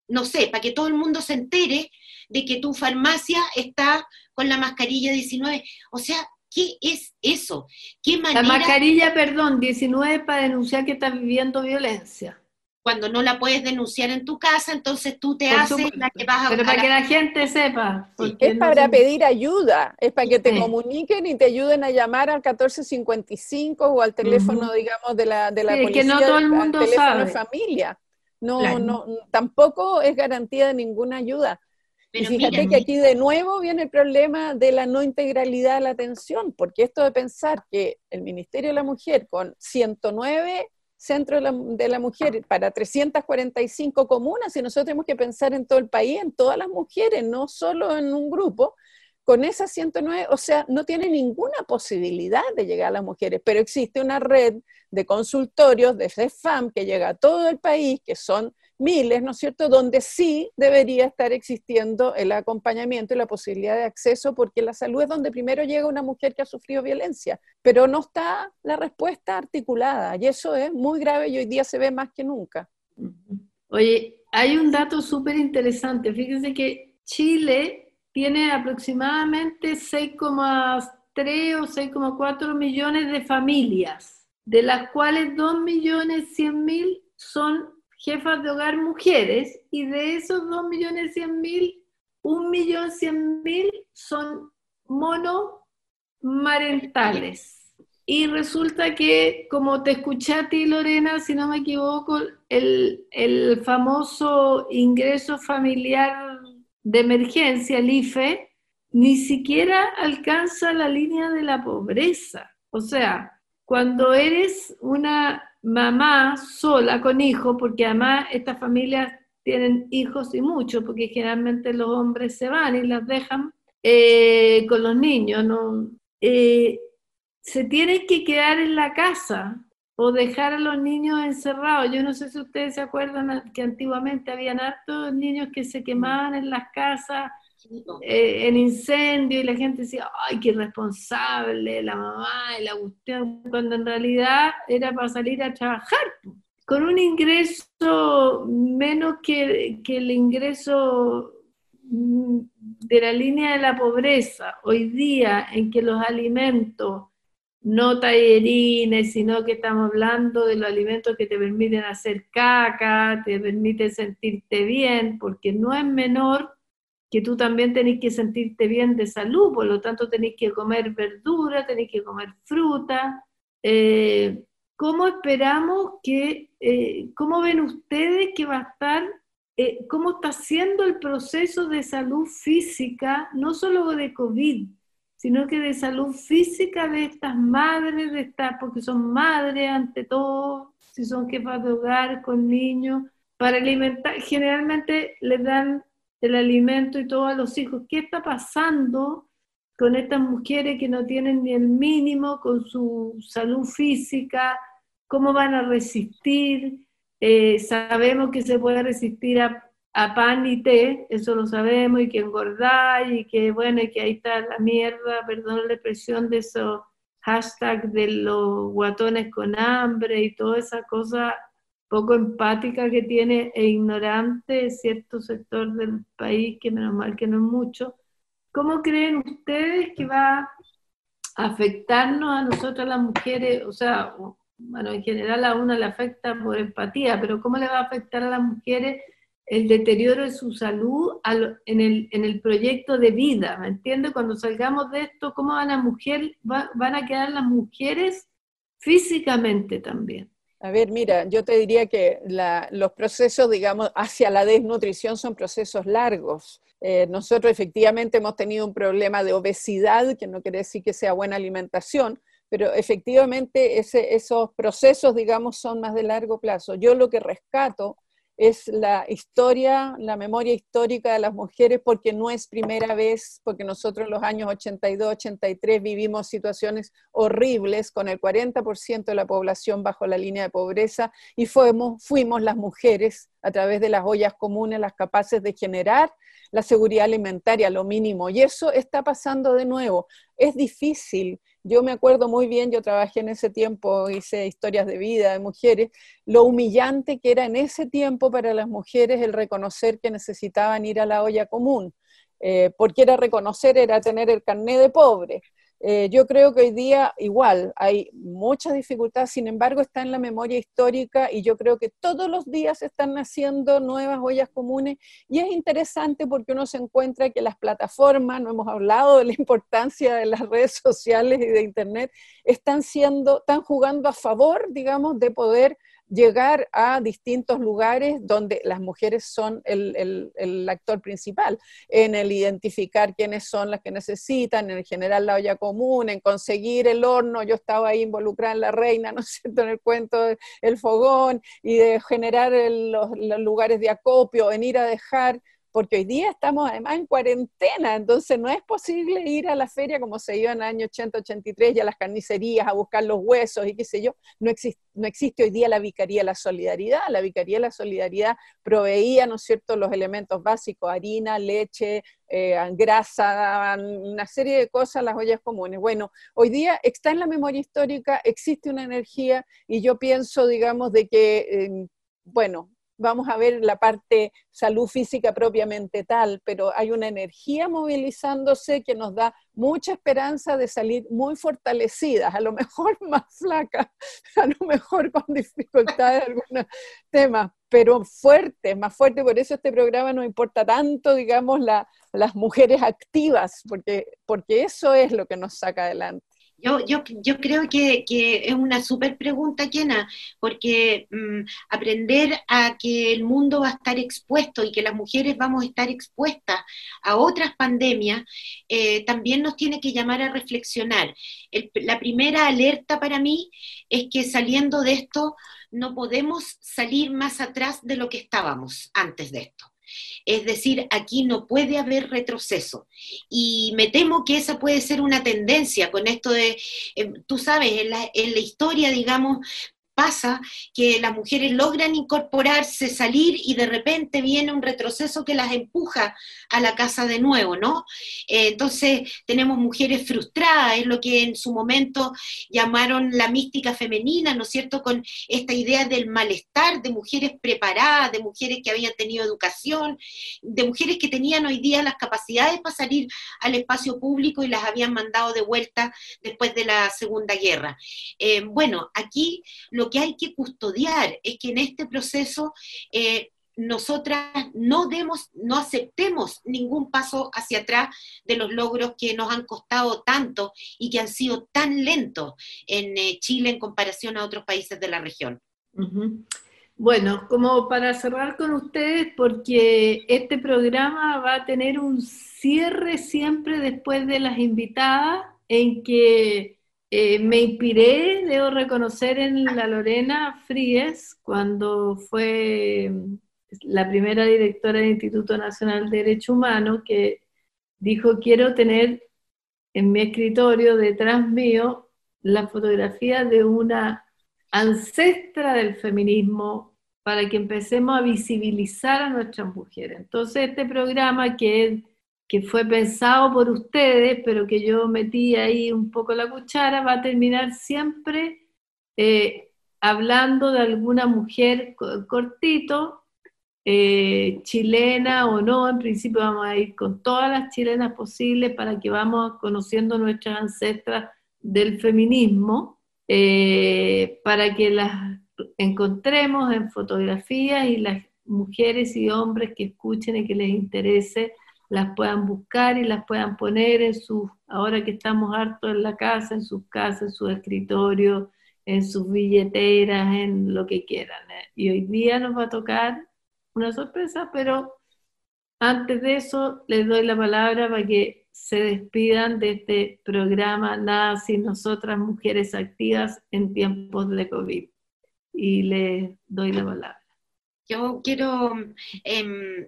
Speaker 3: no sé, para que todo el mundo se entere de que tu farmacia está con la mascarilla diecinueve. O sea, ¿qué es eso? ¿Qué manera?
Speaker 2: La mascarilla, perdón, diecinueve para denunciar que estás viviendo violencia.
Speaker 3: Cuando no la puedes denunciar en tu casa, entonces tú te
Speaker 2: Por
Speaker 3: haces
Speaker 2: supuesto.
Speaker 3: la que vas a...
Speaker 2: Pero
Speaker 3: a
Speaker 2: para
Speaker 3: la...
Speaker 2: que la gente sepa.
Speaker 3: Sí.
Speaker 4: Es
Speaker 2: no
Speaker 4: para
Speaker 2: se...
Speaker 4: pedir ayuda, es para que te
Speaker 2: Sí.
Speaker 4: comuniquen y te ayuden a llamar al catorce cincuenta y cinco o al teléfono, uh-huh. digamos, de la, de la
Speaker 2: sí,
Speaker 4: policía,
Speaker 2: es que no todo el mundo
Speaker 4: al teléfono
Speaker 2: sabe.
Speaker 4: de familia. No,
Speaker 2: Claro.
Speaker 4: no, tampoco es garantía de ninguna ayuda.
Speaker 3: Pero
Speaker 4: y fíjate
Speaker 3: mira,
Speaker 4: que aquí de nuevo viene el problema de la no integralidad de la atención, porque esto de pensar que el Ministerio de la Mujer con ciento nueve centros de la, de la mujer para trescientas cuarenta y cinco comunas, y nosotros tenemos que pensar en todo el país, en todas las mujeres, no solo en un grupo, con esas ciento nueve, o sea, no tiene ninguna posibilidad de llegar a las mujeres, pero existe una red de consultorios de CEFAM que llega a todo el país, que son miles, ¿no es cierto?, donde sí debería estar existiendo el acompañamiento y la posibilidad de acceso, porque la salud es donde primero llega una mujer que ha sufrido violencia, pero no está la respuesta articulada, y eso es muy grave y hoy día se ve más que nunca.
Speaker 2: Oye, hay un dato súper interesante, fíjense que Chile tiene aproximadamente seis coma tres o seis coma cuatro millones de familias, de las cuales dos millones cien mil son jefas de hogar mujeres, y de esos dos millones cien mil, un millón cien mil son monomarentales. Y resulta que, como te escuché a ti, Lorena, si no me equivoco, el, el famoso ingreso familiar de emergencia, el I F E, ni siquiera alcanza la línea de la pobreza. O sea, cuando eres una mamá sola con hijos, porque además estas familias tienen hijos y muchos, porque generalmente los hombres se van y las dejan eh, con los niños, ¿no? Eh, se tienen que quedar en la casa o dejar a los niños encerrados. Yo no sé si ustedes se acuerdan que antiguamente habían hartos niños que se quemaban en las casas, Eh, en incendio, y la gente decía, ay, qué irresponsable la mamá y la cuestión, cuando en realidad era para salir a trabajar, con un ingreso menos que, que el ingreso de la línea de la pobreza. Hoy día, en que los alimentos, no tallerines, sino que estamos hablando de los alimentos que te permiten hacer caca, te permiten sentirte bien, porque no es menor que tú también tenés que sentirte bien de salud, por lo tanto tenés que comer verdura, tenés que comer fruta. Eh, ¿Cómo esperamos que, eh, cómo ven ustedes que va a estar, eh, cómo está siendo el proceso de salud física, no solo de COVID, sino que de salud física de estas madres, de estas, porque son madres ante todo, si son jefas de hogar con niños, para alimentar, generalmente les dan el alimento y todo a los hijos. ¿Qué está pasando con estas mujeres que no tienen ni el mínimo con su salud física? ¿Cómo van a resistir? Eh, sabemos que se puede resistir a, a pan y té, eso lo sabemos, y que engordáis, y que bueno, y que ahí está la mierda, perdón la expresión, de esos hashtags de los guatones con hambre y toda esa cosa poco empática que tiene e ignorante cierto sector del país, que menos mal que no es mucho. ¿Cómo creen ustedes que va a afectarnos a nosotras las mujeres? O sea, bueno, en general a una le afecta por empatía, pero ¿cómo le va a afectar a las mujeres el deterioro de su salud al, en, el, en el proyecto de vida? ¿Me entiendes? Cuando salgamos de esto, ¿cómo van a, mujer, va, van a quedar las mujeres físicamente también?
Speaker 4: A ver, mira, yo te diría que la, los procesos, digamos, hacia la desnutrición son procesos largos. Eh, nosotros efectivamente hemos tenido un problema de obesidad, que no quiere decir que sea buena alimentación, pero efectivamente ese, esos procesos, digamos, son más de largo plazo. Yo lo que rescato es la historia, la memoria histórica de las mujeres, porque no es primera vez, porque nosotros en los años ochenta y dos, ochenta y tres vivimos situaciones horribles con el cuarenta por ciento de la población bajo la línea de pobreza, y fuimos, fuimos las mujeres a través de las ollas comunes las capaces de generar la seguridad alimentaria, lo mínimo, y eso está pasando de nuevo. Es difícil yo me acuerdo muy bien, yo trabajé en ese tiempo, hice historias de vida de mujeres, lo humillante que era en ese tiempo para las mujeres el reconocer que necesitaban ir a la olla común, eh, porque era reconocer, era tener el carné de pobre. Eh, yo creo que hoy día igual hay mucha dificultad, sin embargo está en la memoria histórica y yo creo que todos los días están naciendo nuevas ollas comunes y es interesante porque uno se encuentra que las plataformas, no hemos hablado de la importancia de las redes sociales y de internet, están siendo, están jugando a favor, digamos, de poder llegar a distintos lugares donde las mujeres son el, el, el actor principal, en el identificar quiénes son las que necesitan, en el generar la olla común, en conseguir el horno. Yo estaba ahí involucrada en La Reina, ¿no es cierto?, en el cuento del fogón, y de generar el, los, los lugares de acopio, en ir a dejar, porque hoy día estamos además en cuarentena, entonces no es posible ir a la feria como se iba en el año ochenta, ochenta y tres, y a las carnicerías a buscar los huesos y qué sé yo. No existe, no existe hoy día la Vicaría de la Solidaridad. La Vicaría de la Solidaridad proveía, ¿no es cierto?, los elementos básicos, harina, leche, eh, grasa, una serie de cosas, las ollas comunes. Bueno, hoy día está en la memoria histórica, existe una energía, y yo pienso, digamos, de que, eh, bueno, vamos a ver la parte salud física propiamente tal, pero hay una energía movilizándose que nos da mucha esperanza de salir muy fortalecidas, a lo mejor más flacas, a lo mejor con dificultades en algunos temas, pero fuertes, más fuertes. Por eso este programa nos importa tanto, digamos, la, las mujeres activas, porque, porque eso es lo que nos saca adelante.
Speaker 3: Yo, yo, yo creo que, que es una súper pregunta, Kena, porque mmm, aprender a que el mundo va a estar expuesto y que las mujeres vamos a estar expuestas a otras pandemias, eh, también nos tiene que llamar a reflexionar. El, la primera alerta para mí es que saliendo de esto no podemos salir más atrás de lo que estábamos antes de esto. Es decir, aquí no puede haber retroceso, y me temo que esa puede ser una tendencia con esto de, eh, tú sabes, en la, en la historia, digamos, pasa que las mujeres logran incorporarse, salir, y de repente viene un retroceso que las empuja a la casa de nuevo, ¿no? Eh, entonces tenemos mujeres frustradas, es lo que en su momento llamaron la mística femenina, ¿no es cierto?, con esta idea del malestar, de mujeres preparadas, de mujeres que habían tenido educación, de mujeres que tenían hoy día las capacidades para salir al espacio público y las habían mandado de vuelta después de la Segunda Guerra. Eh, bueno, aquí lo Lo que hay que custodiar es que en este proceso eh, nosotras no demos, no aceptemos ningún paso hacia atrás de los logros que nos han costado tanto y que han sido tan lentos en eh, Chile en comparación a otros países de la región.
Speaker 2: Uh-huh. Bueno, como para cerrar con ustedes, porque este programa va a tener un cierre siempre después de las invitadas, en que Eh, me inspiré, debo reconocer, en la Lorena Fríes, cuando fue la primera directora del Instituto Nacional de Derechos Humanos, que dijo: quiero tener en mi escritorio, detrás mío, la fotografía de una ancestra del feminismo, para que empecemos a visibilizar a nuestras mujeres. Entonces este programa, que es que fue pensado por ustedes, pero que yo metí ahí un poco la cuchara, va a terminar siempre eh, hablando de alguna mujer cortito, eh, chilena o no. En principio vamos a ir con todas las chilenas posibles para que vamos conociendo nuestras ancestras del feminismo, eh, para que las encontremos en fotografías y las mujeres y hombres que escuchen y que les interese las puedan buscar y las puedan poner en sus, ahora que estamos hartos en la casa, en sus casas, en sus escritorios, en sus billeteras, en lo que quieran. Y hoy día nos va a tocar una sorpresa, pero antes de eso les doy la palabra para que se despidan de este programa Nada Sin Nosotras, Mujeres Activas en Tiempos de COVID. Y les doy la palabra.
Speaker 3: Yo quiero... Eh,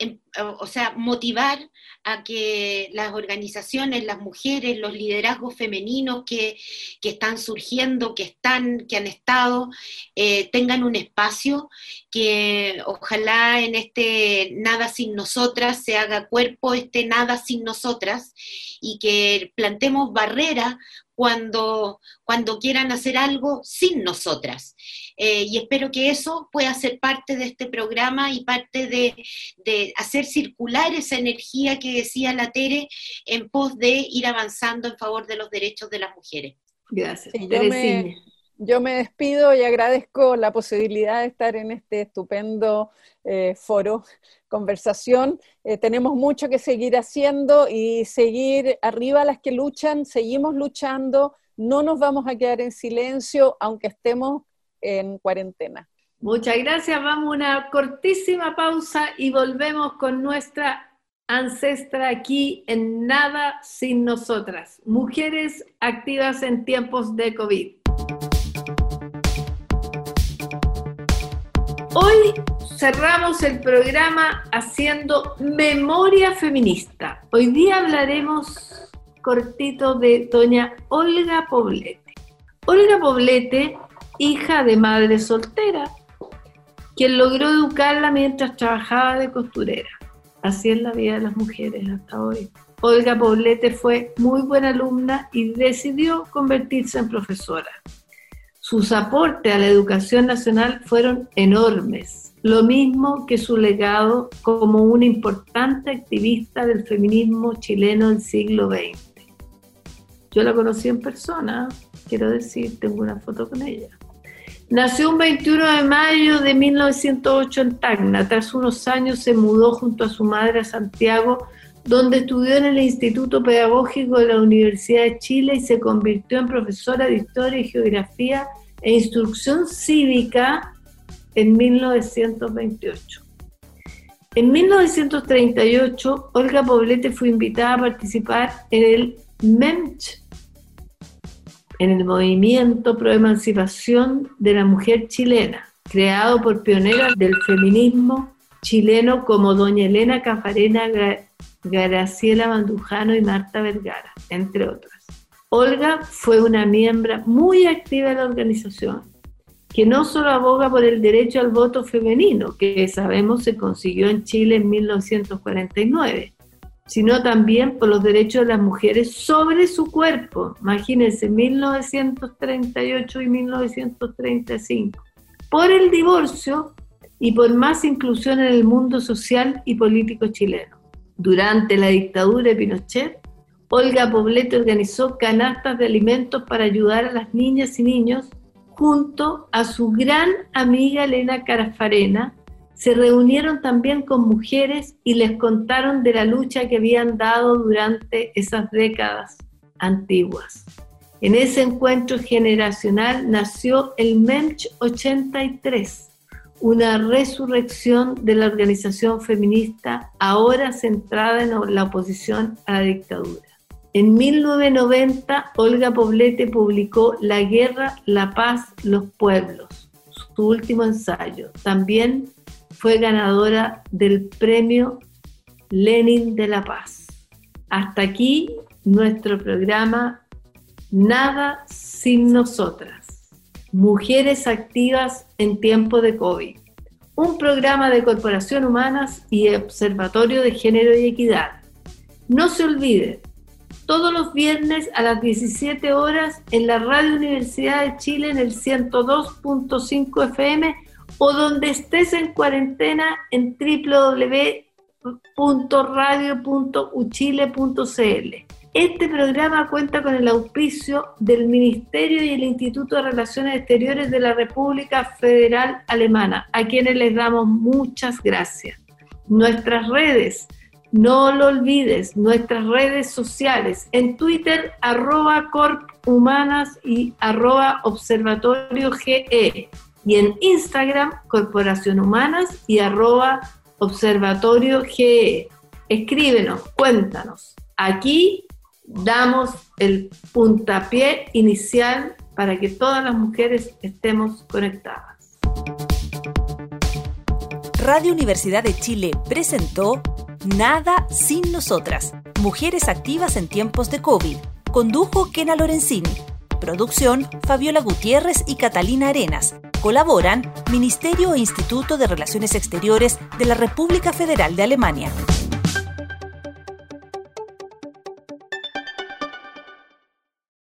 Speaker 3: o sea, motivar a que las organizaciones, las mujeres, los liderazgos femeninos que, que están surgiendo, que están, que han estado, eh, tengan un espacio, que ojalá en este Nada Sin Nosotras se haga cuerpo este Nada Sin Nosotras, y que plantemos barreras cuando, cuando quieran hacer algo sin nosotras. Eh, y espero que eso pueda ser parte de este programa y parte de, de hacer circular esa energía que decía la Tere en pos de ir avanzando en favor de los derechos de las mujeres.
Speaker 2: Gracias.
Speaker 4: Sí, yo, me, yo me despido y agradezco la posibilidad de estar en este estupendo eh, foro, conversación. Eh, tenemos mucho que seguir haciendo y seguir arriba las que luchan, seguimos luchando, no nos vamos a quedar en silencio aunque estemos en cuarentena.
Speaker 2: Muchas gracias, vamos a una cortísima pausa y volvemos con nuestra ancestra aquí en Nada Sin Nosotras, mujeres activas en tiempos de COVID. Hoy cerramos el programa haciendo memoria feminista. Hoy día hablaremos cortito de doña Olga Poblete. Olga Poblete, hija de madre soltera, quien logró educarla mientras trabajaba de costurera. Así es la vida de las mujeres hasta hoy. Olga Poblete fue muy buena alumna y decidió convertirse en profesora. Sus aportes a la educación nacional fueron enormes, lo mismo que su legado como una importante activista del feminismo chileno del siglo veinte. Yo la conocí en persona, quiero decir, tengo una foto con ella. Nació un veintiuno de mayo de mil novecientos ocho en Tacna. Tras unos años se mudó junto a su madre a Santiago, donde estudió en el Instituto Pedagógico de la Universidad de Chile y se convirtió en profesora de Historia y Geografía e Instrucción Cívica en mil novecientos veintiocho. En mil novecientos treinta y ocho, Olga Poblete fue invitada a participar en el MEMCH, en el Movimiento Pro Emancipación de la Mujer Chilena, creado por pioneras del feminismo chileno como doña Elena Cafarena, Graciela Mandujano y Marta Vergara, entre otras. Olga fue una miembro muy activa de la organización, que no solo aboga por el derecho al voto femenino, que sabemos se consiguió en Chile en mil novecientos cuarenta y nueve, sino también por los derechos de las mujeres sobre su cuerpo. Imagínense, mil novecientos treinta y ocho y mil novecientos treinta y cinco. Por el divorcio y por más inclusión en el mundo social y político chileno. Durante la dictadura de Pinochet, Olga Poblete organizó canastas de alimentos para ayudar a las niñas y niños junto a su gran amiga Elena Cafarena. Se reunieron también con mujeres y les contaron de la lucha que habían dado durante esas décadas antiguas. En ese encuentro generacional nació el MEMCH ochenta y tres, una resurrección de la organización feminista ahora centrada en la oposición a la dictadura. En mil novecientos noventa, Olga Poblete publicó La guerra, la paz, los pueblos, su último ensayo. También fue ganadora del Premio Lenin de la Paz. Hasta aquí nuestro programa Nada Sin Nosotras, mujeres activas en tiempo de COVID. Un programa de Corporación Humanas y Observatorio de Género y Equidad. No se olvide, todos los viernes a las diecisiete horas en la Radio Universidad de Chile en el ciento dos punto cinco F M o donde estés en cuarentena en doble u doble u doble u punto radio punto u chile punto c l. Este programa cuenta con el auspicio del Ministerio y el Instituto de Relaciones Exteriores de la República Federal Alemana, a quienes les damos muchas gracias. Nuestras redes, no lo olvides, nuestras redes sociales, en Twitter, arroba corphumanas y arroba observatorio ge, y en Instagram, Corporación Humanas y arroba observatorio ge. Escríbenos, cuéntanos. Aquí damos el puntapié inicial para que todas las mujeres estemos conectadas.
Speaker 1: Radio Universidad de Chile presentó Nada Sin Nosotras, mujeres activas en tiempos de COVID. Condujo Kena Lorenzini. Producción Fabiola Gutiérrez y Catalina Arenas. Colaboran Ministerio e Instituto de Relaciones Exteriores de la República Federal de Alemania.